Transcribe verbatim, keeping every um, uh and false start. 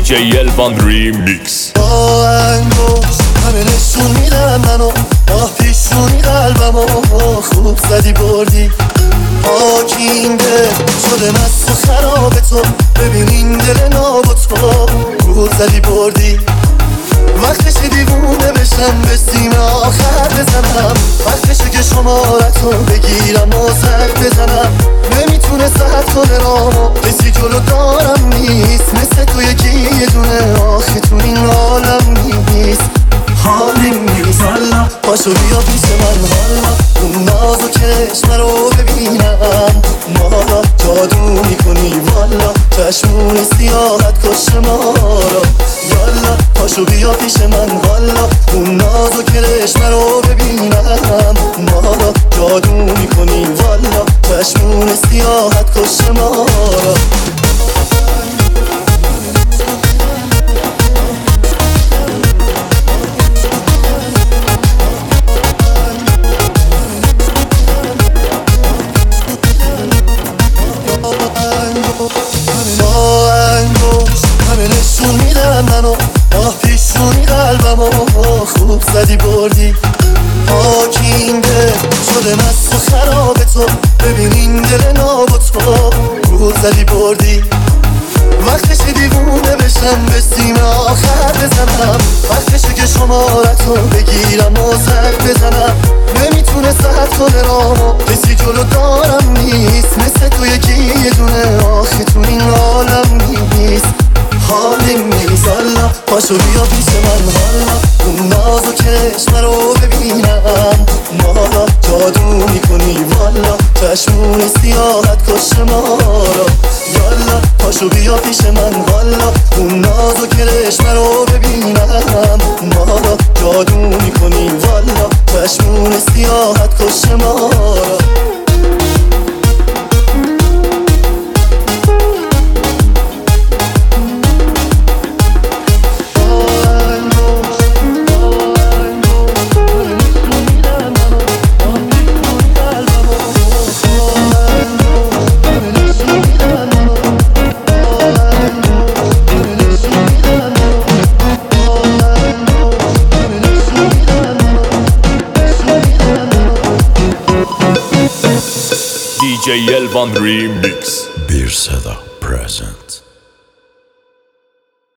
جی الوان ریمیکس. با انگوش همه نشون میدم منو، راه پیشونی قلبمو خوب زدی بردی. پاکین دل شده مست و خراب تو، ببین این دل ناب تو خوب زدی بردی. وقتشه دیوونه بشم به سیم آخر بزنم، وقتشه که شمارتو بگیرم و زنگ بزنم. نمیتونه ساعت کنه رامو، کسی جلو دارم نیست مثل تو یکی یه دونه، آخه تو این عالم نیست. حالیم نیست والا، پاشو بیا پیش من والا، اون ناز و چشم رو ببینم. مالا جادو میکنی والا، چشمون سیاحت کش ما را. یالا پاشو بیا پیش من والا، اون ناز و کرشم رو ببینم. مالا جادو میکنی والا، چشمون سیاحت کش ما را. با انگوش همه نشون میدم منو، راه پیشونی قلبمو خوب زدی بردی. پاکین دل شده مست و خراب تو، ببین این دل ناب تو خوب زدی بردی. وقتشه دیوونه بشم به سیم آخر بزنم، وقتشه که شمارتو بگیرم و زنگ بزنم. نمیتونه ساعت کنه رامو، کسی جلو دارم نیست مثل تو یکی یه دونه، آخه تو این عالم نیست. حالیم نیست والا، پاشو بیا پیش من والا، اون ناز و چشم رو ببینم. مالا جادو میکنی والا، چشمون سیاحت کش ما را. یالا پاشو بیا پیش من والا، اون ناز و کرشم رو ببینم. مالا جادو میکنی والا، چشمون سیاحت کش ما را. دی جی الوان ریمیکس. Bir Seda present.